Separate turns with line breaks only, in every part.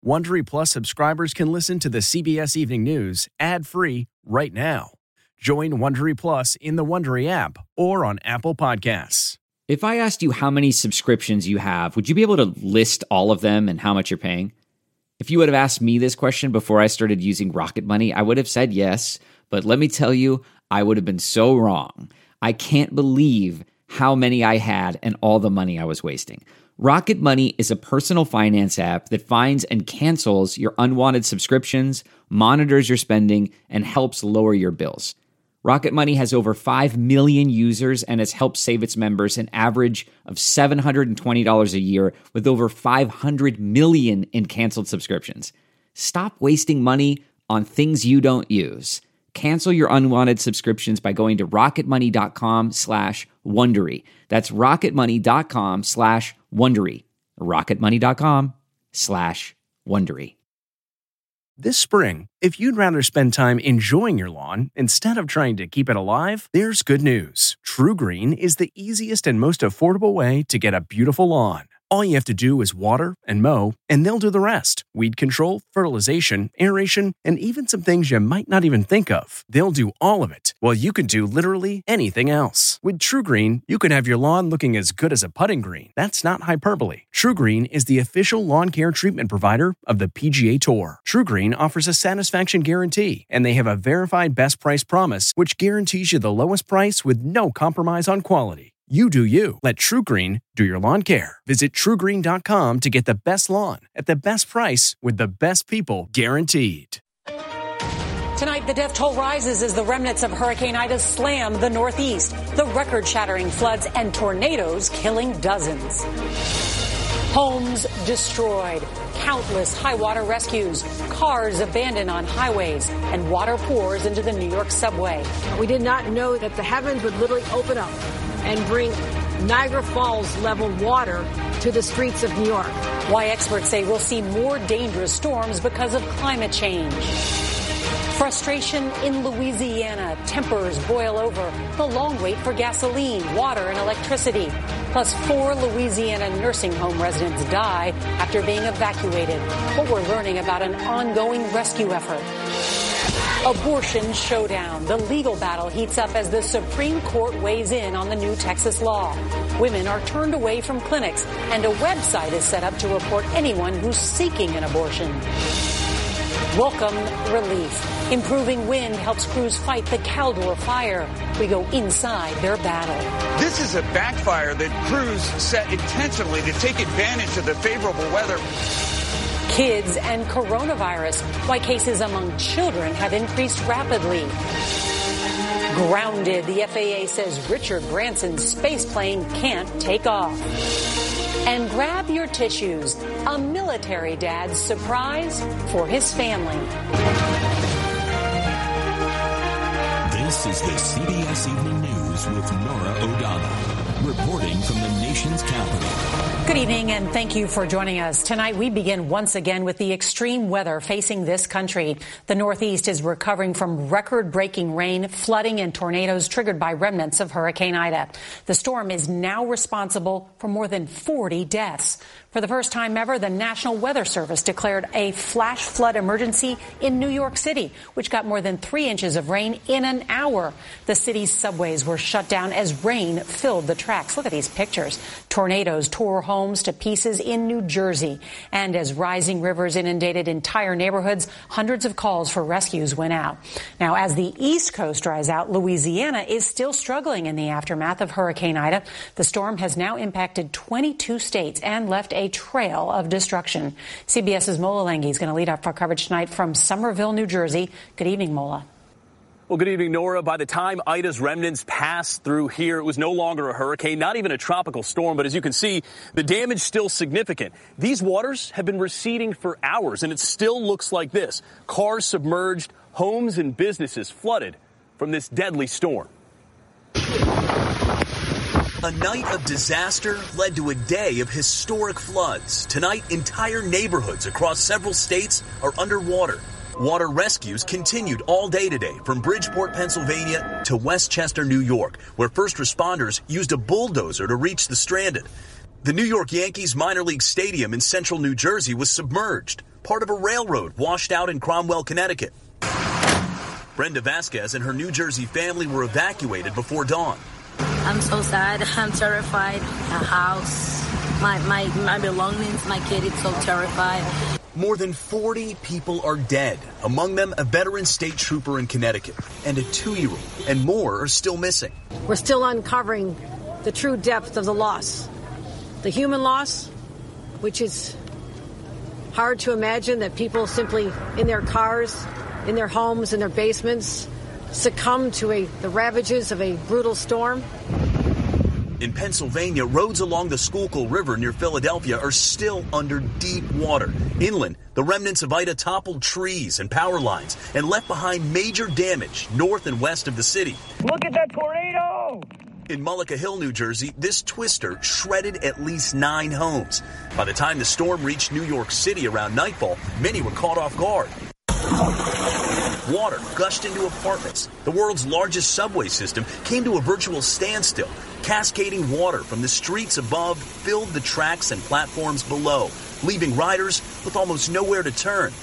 Wondery Plus subscribers can listen to the CBS Evening News ad-free right now. Join Wondery Plus in the Wondery app or on Apple Podcasts.
If I asked you how many subscriptions you have, would you be able to list all of them and how much you're paying? If you would have asked me this question before I started using Rocket Money, I would have said yes, but let me tell you, I would have been so wrong. I can't believe how many I had and all the money I was wasting. Rocket Money is a personal finance app that finds and cancels your unwanted subscriptions, monitors your spending, and helps lower your bills. Rocket Money has over 5 million users and has helped save its members an average of $720 a year with over 500 million in canceled subscriptions. Stop wasting money on things you don't use. Cancel your unwanted subscriptions by going to rocketmoney.com/Wondery. That's rocketmoney.com/Wondery. rocketmoney.com/Wondery.
This spring, if you'd rather spend time enjoying your lawn instead of trying to keep it alive, there's good news. True Green is the easiest and most affordable way to get a beautiful lawn. All you have to do is water and mow, and they'll do the rest. Weed control, fertilization, aeration, and even some things you might not even think of. They'll do all of it, while you can do literally anything else. With True Green, you can have your lawn looking as good as a putting green. That's not hyperbole. True Green is the official lawn care treatment provider of the PGA Tour. True Green offers a satisfaction guarantee, and they have a verified best price promise, which guarantees you the lowest price with no compromise on quality. You do you. Let True Green do your lawn care. Visit TrueGreen.com to get the best lawn at the best price with the best people guaranteed.
Tonight, the death toll rises as the remnants of Hurricane Ida slam the Northeast. The record-shattering floods and tornadoes killing dozens. Homes destroyed, countless high-water rescues, cars abandoned on highways, and water pours into the New York subway.
We did not know that the heavens would literally open up and bring Niagara Falls level water to the streets of New York.
Why experts say we'll see more dangerous storms because of climate change. Frustration in Louisiana. Tempers boil over. The long wait for gasoline, water, and electricity. Plus, 4 Louisiana nursing home residents die after being evacuated. What we're learning about an ongoing rescue effort. Abortion showdown. The legal battle heats up as the Supreme Court weighs in on the new Texas law. Women are turned away from clinics, and a website is set up to report anyone who's seeking an abortion. Welcome relief. Improving wind helps crews fight the Caldor fire. We go inside their battle.
This is a backfire that crews set intentionally to take advantage of the favorable weather.
Kids and coronavirus. Why cases among children have increased rapidly. Grounded. The FAA says Richard Branson's space plane can't take off. And grab your tissues. A military dad's surprise for his family.
This is the CBS Evening News with Norah O'Donnell, reporting from the nation's capital.
Good evening, and thank you for joining us. Tonight, we begin once again with the extreme weather facing this country. The Northeast is recovering from record-breaking rain, flooding, and tornadoes triggered by remnants of Hurricane Ida. The storm is now responsible for more than 40 deaths. For the first time ever, the National Weather Service declared a flash flood emergency in New York City, which got more than 3 inches of rain in an hour. The city's subways were shut down as rain filled the tracks. Look at these pictures. Tornadoes tore homes to pieces in New Jersey. And as rising rivers inundated entire neighborhoods, hundreds of calls for rescues went out. Now, as the East Coast dries out, Louisiana is still struggling in the aftermath of Hurricane Ida. The storm has now impacted 22 states and left a trail of destruction. CBS's Mola Lenghi is going to lead up our coverage tonight from Somerville, New Jersey. Good evening, Mola.
Well, good evening, Nora. By the time Ida's remnants passed through here, it was no longer a hurricane, not even a tropical storm. But as you can see, the damage still significant. These waters have been receding for hours, and it still looks like this. Cars submerged, homes and businesses flooded from this deadly storm.
A night of disaster led to a day of historic floods. Tonight, entire neighborhoods across several states are underwater. Water rescues continued all day today from Bridgeport, Pennsylvania to Westchester, New York, where first responders used a bulldozer to reach the stranded. The New York Yankees minor league stadium in central New Jersey was submerged. Part of a railroad washed out in Cromwell, Connecticut. Brenda Vasquez and her New Jersey family were evacuated before dawn.
I'm so sad. I'm terrified. The house, my belongings, my kid is so terrified.
More than 40 people are dead, among them a veteran state trooper in Connecticut and a 2-year-old, and more are still missing.
We're still uncovering the true depth of the loss. The human loss, which is hard to imagine that people simply in their cars, in their homes, in their basements, succumb to the ravages of a brutal storm.
In Pennsylvania, roads along the Schuylkill River near Philadelphia are still under deep water. Inland, the remnants of Ida toppled trees and power lines and left behind major damage north and west of the city.
Look at that tornado!
In Mullica Hill, New Jersey, this twister shredded at least 9 homes. By the time the storm reached New York City around nightfall, many were caught off guard. Water gushed into apartments. The world's largest subway system came to a virtual standstill. Cascading water from the streets above filled the tracks and platforms below, leaving riders with almost nowhere to turn.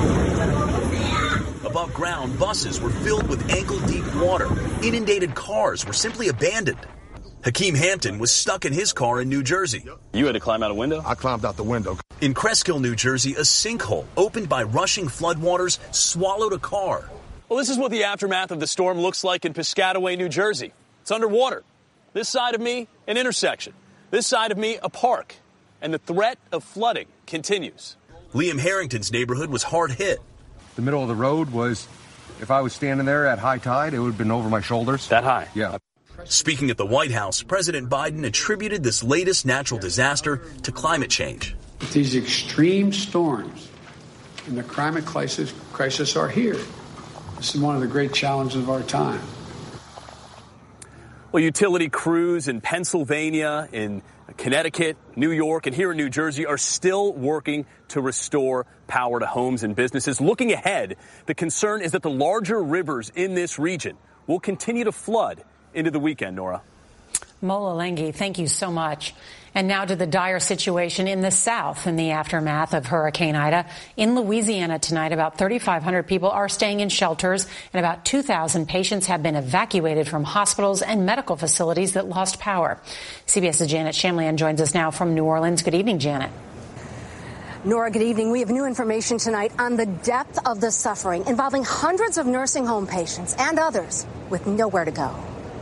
Above ground, buses were filled with ankle-deep water. Inundated cars were simply abandoned. Hakeem Hampton was stuck in his car in New Jersey.
You had to climb out a window?
I climbed out the window.
In Cresskill, New Jersey, a sinkhole opened by rushing floodwaters swallowed a car.
Well, this is what the aftermath of the storm looks like in Piscataway, New Jersey. It's underwater. This side of me, an intersection. This side of me, a park. And the threat of flooding continues.
Liam Harrington's neighborhood was hard hit.
The middle of the road was, if I was standing there at high tide, it would have been over my shoulders.
That high?
Yeah.
Speaking at the White House, President Biden attributed this latest natural disaster to climate change.
These extreme storms and the climate crisis are here. This is one of the great challenges of our time.
Well, utility crews in Pennsylvania, in Connecticut, New York, and here in New Jersey are still working to restore power to homes and businesses. Looking ahead, the concern is that the larger rivers in this region will continue to flood into the weekend, Nora.
Mola Lenghi, thank you so much. And now to the dire situation in the South in the aftermath of Hurricane Ida. In Louisiana tonight, about 3,500 people are staying in shelters, and about 2,000 patients have been evacuated from hospitals and medical facilities that lost power. CBS's Janet Shamlian joins us now from New Orleans. Good evening, Janet.
Nora, good evening. We have new information tonight on the depth of the suffering involving hundreds of nursing home patients and others with nowhere to go.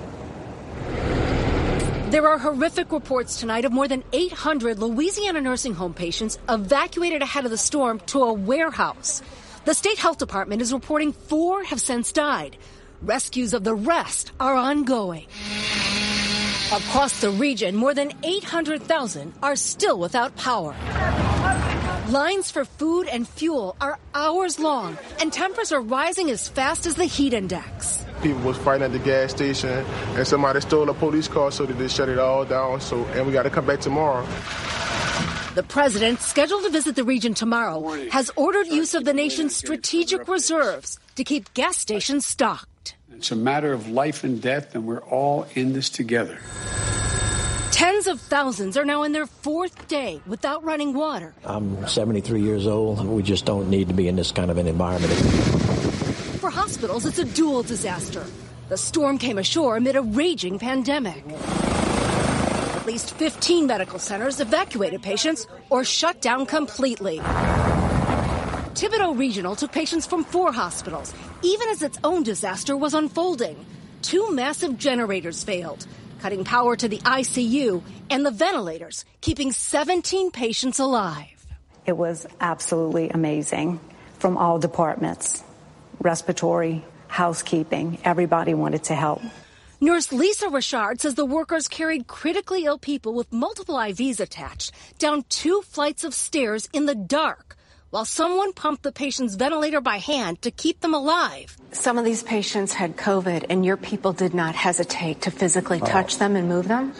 There are horrific reports tonight of more than 800 Louisiana nursing home patients evacuated ahead of the storm to a warehouse. The state health department is reporting 4 have since died. Rescues of the rest are ongoing. Across the region, more than 800,000 are still without power. Lines for food and fuel are hours long, and temps are rising as fast as the heat index.
People was fighting at the gas station, and somebody stole a police car, so they shut it all down. And we got to come back tomorrow.
The president, scheduled to visit the region tomorrow, has ordered use of the nation's strategic reserves to keep gas stations stocked.
It's a matter of life and death, and we're all in this together.
Tens of thousands are now in their 4th day without running water.
I'm 73 years old. We just don't need to be in this kind of an environment.
For hospitals, it's a dual disaster. The storm came ashore amid a raging pandemic. At least 15 medical centers evacuated patients or shut down completely. Thibodaux Regional took patients from 4 hospitals, even as its own disaster was unfolding. 2 massive generators failed, cutting power to the ICU and the ventilators, keeping 17 patients alive.
It was absolutely amazing from all departments. Respiratory, housekeeping, everybody wanted to help.
Nurse Lisa Richard says the workers carried critically ill people with multiple IVs attached down 2 flights of stairs in the dark, while someone pumped the patient's ventilator by hand to keep them alive.
Some of these patients had COVID, and your people did not hesitate to physically touch them and move them?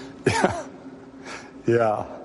Yeah.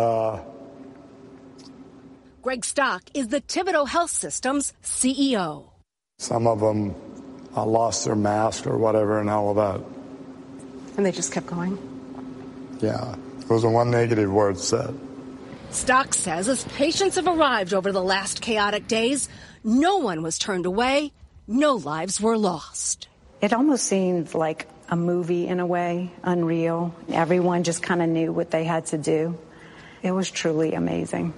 Greg Stock is the Thibodaux Health System's CEO.
Some of them lost their mask or whatever and all of that.
And they just kept going?
Yeah.
wasn't one negative word said.
Stock says as patients have arrived over the last chaotic days, no one was turned away, no lives were lost.
It almost seemed like a movie in a way, unreal. Everyone just kind of knew what they had to do. It was truly amazing.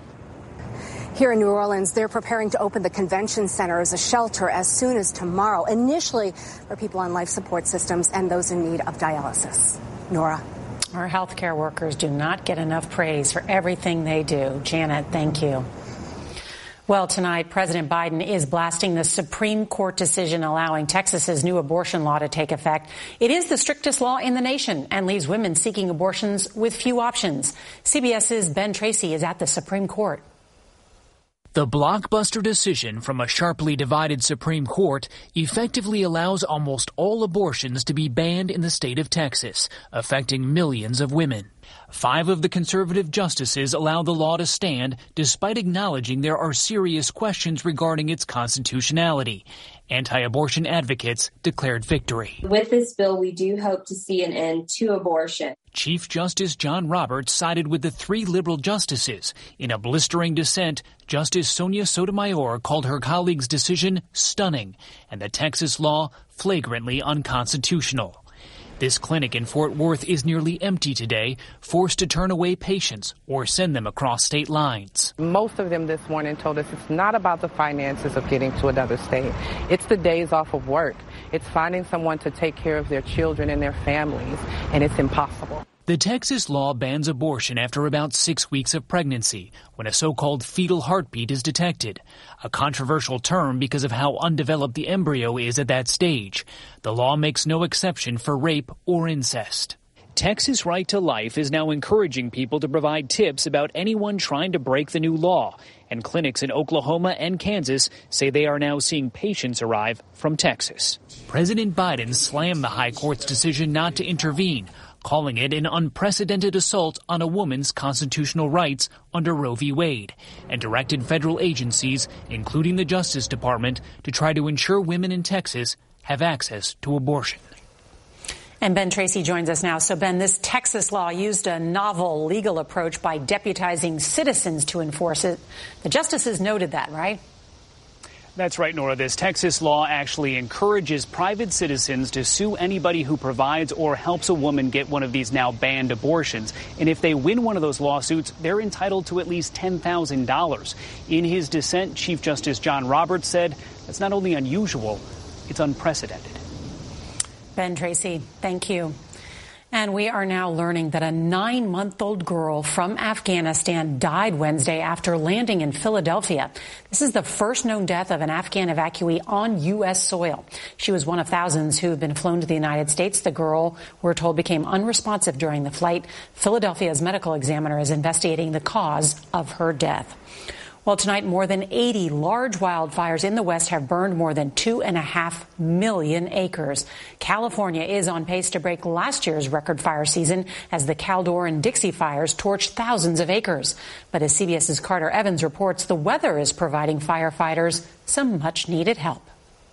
Here in New Orleans, they're preparing to open the convention center as a shelter as soon as tomorrow, initially for people on life support systems and those in need of dialysis. Nora.
Our healthcare workers do not get enough praise for everything they do. Janet, thank you. Well, tonight, President Biden is blasting the Supreme Court decision allowing Texas's new abortion law to take effect. It is the strictest law in the nation and leaves women seeking abortions with few options. CBS's Ben Tracy is at the Supreme Court.
The blockbuster decision from a sharply divided Supreme Court effectively allows almost all abortions to be banned in the state of Texas, affecting millions of women. 5 of the conservative justices allow the law to stand, despite acknowledging there are serious questions regarding its constitutionality. Anti-abortion advocates declared victory.
With this bill, we do hope to see an end to abortion.
Chief Justice John Roberts sided with the 3 liberal justices. In a blistering dissent, Justice Sonia Sotomayor called her colleague's decision stunning and the Texas law flagrantly unconstitutional. This clinic in Fort Worth is nearly empty today, forced to turn away patients or send them across state lines.
Most of them this morning told us it's not about the finances of getting to another state. It's the days off of work. It's finding someone to take care of their children and their families, and it's impossible.
The Texas law bans abortion after about 6 weeks of pregnancy, when a so-called fetal heartbeat is detected, a controversial term because of how undeveloped the embryo is at that stage. The law makes no exception for rape or incest. Texas Right to Life is now encouraging people to provide tips about anyone trying to break the new law, and clinics in Oklahoma and Kansas say they are now seeing patients arrive from Texas. President Biden slammed the high court's decision not to intervene, calling it an unprecedented assault on a woman's constitutional rights under Roe v. Wade, and directed federal agencies, including the Justice Department, to try to ensure women in Texas have access to abortion.
And Ben Tracy joins us now. So, Ben, this Texas law used a novel legal approach by deputizing citizens to enforce it. The justices noted that, right?
That's right, Nora. This Texas law actually encourages private citizens to sue anybody who provides or helps a woman get one of these now banned abortions. And if they win one of those lawsuits, they're entitled to at least $10,000. In his dissent, Chief Justice John Roberts said that's not only unusual, it's unprecedented.
Ben Tracy, thank you. And we are now learning that a 9-month-old girl from Afghanistan died Wednesday after landing in Philadelphia. This is the first known death of an Afghan evacuee on U.S. soil. She was one of thousands who have been flown to the United States. The girl, we're told, became unresponsive during the flight. Philadelphia's medical examiner is investigating the cause of her death. Well, tonight, more than 80 large wildfires in the West have burned more than 2.5 million acres. California is on pace to break last year's record fire season as the Caldor and Dixie fires torched thousands of acres. But as CBS's Carter Evans reports, the weather is providing firefighters some much-needed help.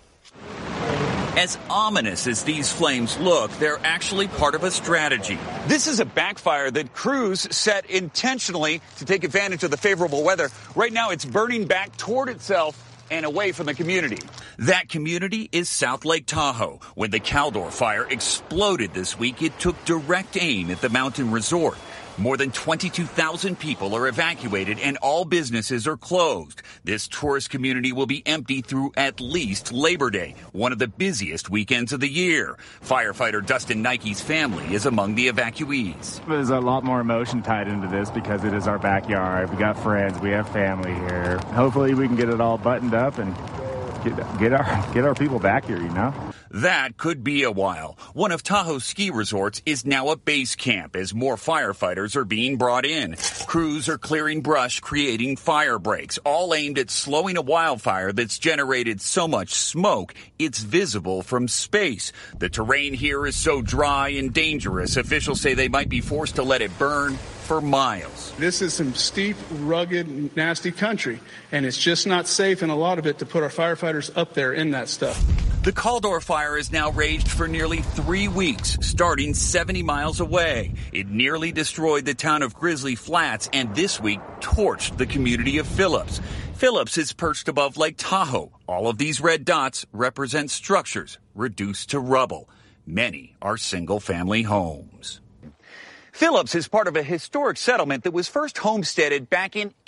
As ominous as these flames look, they're actually part of a strategy. This is a backfire that crews set intentionally to take advantage of the favorable weather. Right now, it's burning back toward itself and away from the community. That community is South Lake Tahoe. When the Caldor fire exploded this week, it took direct aim at the mountain resort. More than 22,000 people are evacuated and all businesses are closed. This tourist community will be empty through at least Labor Day, one of the busiest weekends of the year. Firefighter Dustin Nike's family is among the evacuees.
There's a lot more emotion tied into this because it is our backyard. We got friends, we have family here. Hopefully we can get it all buttoned up and get our people back here, you know?
That could be a while. One of Tahoe's ski resorts is now a base camp as more firefighters are being brought in. Crews are clearing brush, creating fire breaks, all aimed at slowing a wildfire that's generated so much smoke it's visible from space. The terrain here is so dry and dangerous, officials say they might be forced to let it burn for miles.
This is some steep, rugged, nasty country, and it's just not safe in a lot of it to put our firefighters up there in that stuff.
The Caldor fire has now raged for nearly 3 weeks, starting 70 miles away. It nearly destroyed the town of Grizzly Flats and this week torched the community of Phillips. Phillips is perched above Lake Tahoe. All of these red dots represent structures reduced to rubble. Many are single-family homes. Phillips is part of a historic settlement that was first homesteaded back in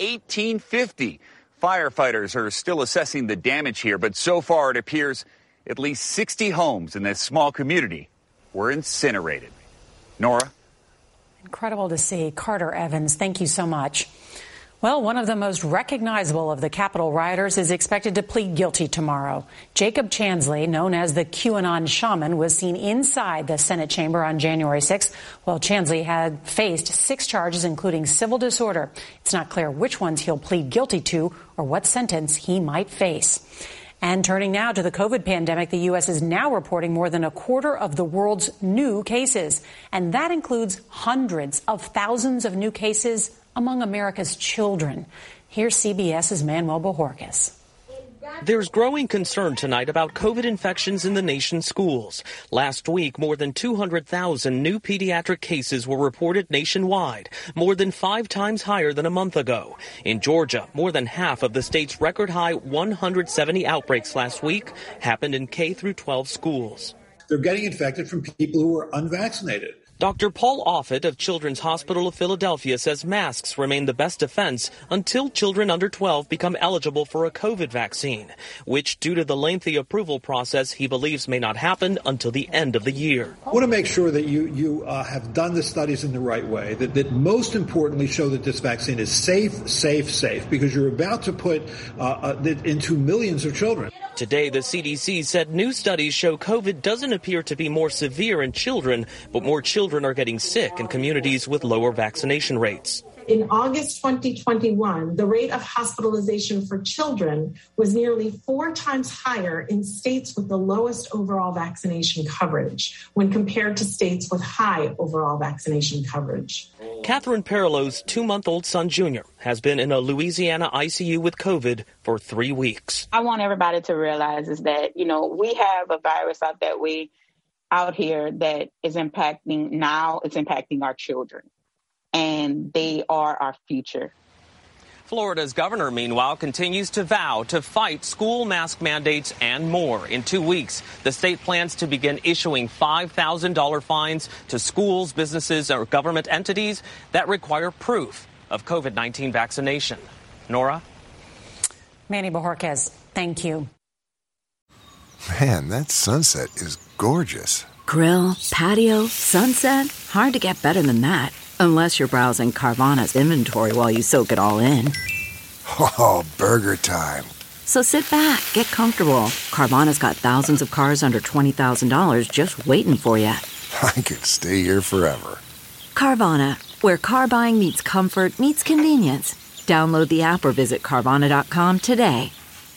1850. Firefighters are still assessing the damage here, but so far it appears at least 60 homes in this small community were incinerated. Nora?
Incredible to see. Carter Evans, thank you so much. Well, one of the most recognizable of the Capitol rioters is expected to plead guilty tomorrow. Jacob Chansley, known as the QAnon shaman, was seen inside the Senate chamber on January 6th, while Chansley had faced 6 charges, including civil disorder. It's not clear which ones he'll plead guilty to or what sentence he might face. And turning now to the COVID pandemic, the U.S. is now reporting more than a quarter of the world's new cases. And that includes hundreds of thousands of new cases among America's children. Here's CBS's Manuel Bojorquez.
There's growing concern tonight about COVID infections in the nation's schools. Last week, more than 200,000 new pediatric cases were reported nationwide, more than 5 times higher than a month ago. In Georgia, more than half of the state's record-high 170 outbreaks last week happened in K-12 schools.
They're getting infected from people who are unvaccinated.
Dr. Paul Offit of Children's Hospital of Philadelphia says masks remain the best defense until children under 12 become eligible for a COVID vaccine, which, due to the lengthy approval process, he believes may not happen until the end of the year.
I want to make sure that you have done the studies in the right way, that most importantly show that this vaccine is safe, because you're about to put it into millions of children.
Today, the CDC said new studies show COVID doesn't appear to be more severe in children, but more children are getting sick in communities with lower vaccination rates.
In August 2021, the rate of hospitalization for children was nearly 4 times higher in states with the lowest overall vaccination coverage when compared to states with high overall vaccination coverage.
Catherine Perillo's 2-month-old son, Junior, has been in a Louisiana ICU with COVID for 3 weeks.
I want everybody to realize is that, we have a virus out here that is impacting our children, and they are our future.
Florida's governor, meanwhile, continues to vow to fight school mask mandates and more. In 2 weeks, the state plans to begin issuing $5,000 fines to schools, businesses, or government entities that require proof of COVID-19 vaccination. Nora?
Manny Bojorquez, thank you.
Man, that sunset is gorgeous.
Grill, patio, sunset. Hard to get better than that. Unless you're browsing Carvana's inventory while you soak it all in.
Oh, burger time.
So sit back, get comfortable. Carvana's got thousands of cars under $20,000 just waiting for you.
I could stay here forever.
Carvana, where car buying meets comfort meets convenience. Download the app or visit Carvana.com today.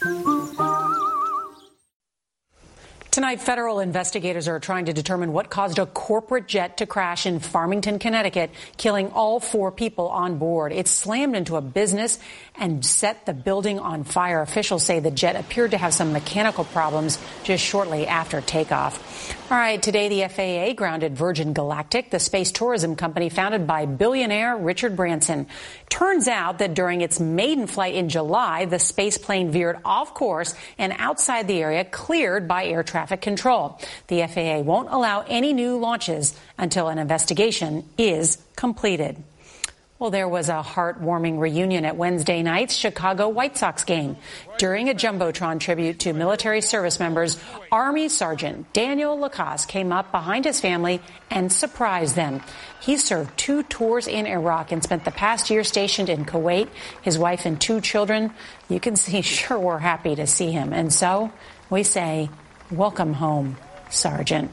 Tonight, federal investigators are trying to determine what caused a corporate jet to crash in Farmington, Connecticut, killing all 4 people on board. It slammed into a business and set the building on fire. Officials say the jet appeared to have some mechanical problems just shortly after takeoff. All right, today the FAA grounded Virgin Galactic, the space tourism company founded by billionaire Richard Branson. Turns out that during its maiden flight in July, the space plane veered off course and outside the area cleared by air traffic control. The FAA won't allow any new launches until an investigation is completed. Well, there was a heartwarming reunion at Wednesday night's Chicago White Sox game. During a Jumbotron tribute to military service members, Army Sergeant Daniel Lacoste came up behind his family and surprised them. He served 2 tours in Iraq and spent the past year stationed in Kuwait. His wife and 2 children, you can see, sure were happy to see him. And so we say, welcome home, Sergeant.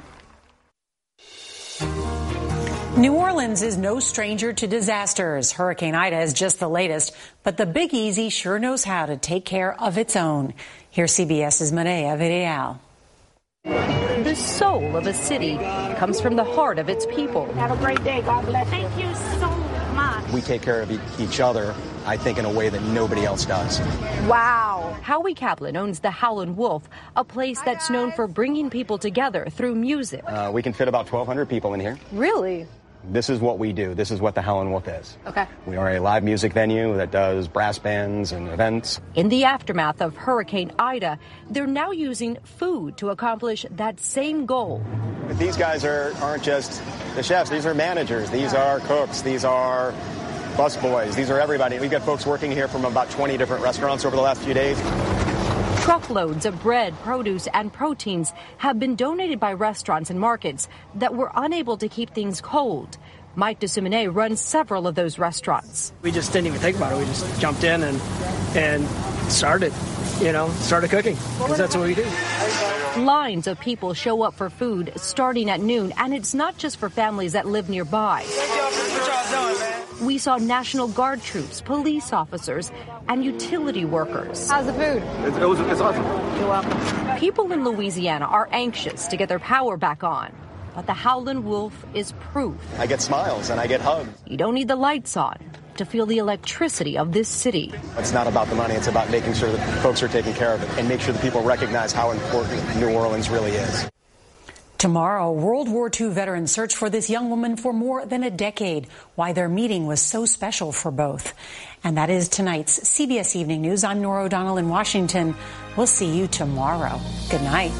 New Orleans is no stranger to disasters. Hurricane Ida is just the latest, but the Big Easy sure knows how to take care of its own. Here's CBS's Maria Villarreal.
The soul of a city comes from the heart of its people.
Have a great day. God bless. Thank you so much.
We take care of each other
I think, in a way that nobody else does.
Wow. Howie Kaplan owns the Howlin' Wolf, a place that's known for bringing people together through music.
We can fit about 1,200 people in here.
Really?
This is what we do. This is what the Howlin' Wolf is.
Okay.
We are a live music venue that does brass bands and events.
In the aftermath of Hurricane Ida, they're now using food to accomplish that same goal.
But these guys aren't just the chefs. These are managers. These are cooks. These are busboys. These are everybody. We've got folks working here from about 20 different restaurants over the last few days.
Truckloads of bread, produce, and proteins have been donated by restaurants and markets that were unable to keep things cold. Mike DeSimone runs several of those restaurants.
We just didn't even think about it. We just jumped in and started cooking, because that's what we do.
Lines of people show up for food starting at noon, and it's not just for families that live nearby. We saw National Guard troops, police officers, and utility workers. How's the food?
It's awesome.
You're welcome. People in Louisiana are anxious to get their power back on, but the Howlin' Wolf is proof.
I get smiles and I get hugs.
You don't need the lights on to feel the electricity of this city.
It's not about the money. It's about making sure that folks are taken care of it and make sure that people recognize how important New Orleans really is.
Tomorrow, World War II veterans search for this young woman for more than a decade. Why their meeting was so special for both. And that is tonight's CBS Evening News. I'm Norah O'Donnell in Washington. We'll see you tomorrow. Good night.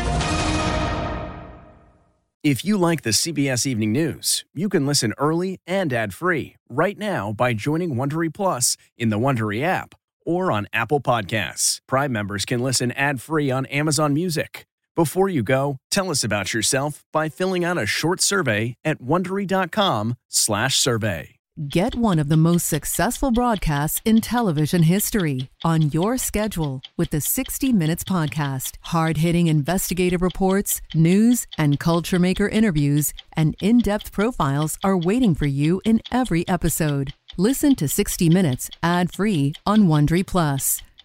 If you like the CBS Evening News, you can listen early and ad-free right now by joining Wondery Plus in the Wondery app or on Apple Podcasts. Prime members can listen ad-free on Amazon Music. Before you go, tell us about yourself by filling out a short survey at Wondery.com/survey.
Get one of the most successful broadcasts in television history on your schedule with the 60 Minutes podcast. Hard-hitting investigative reports, news, and culture maker interviews, and in-depth profiles are waiting for you in every episode. Listen to 60 Minutes ad-free on Wondery Plus.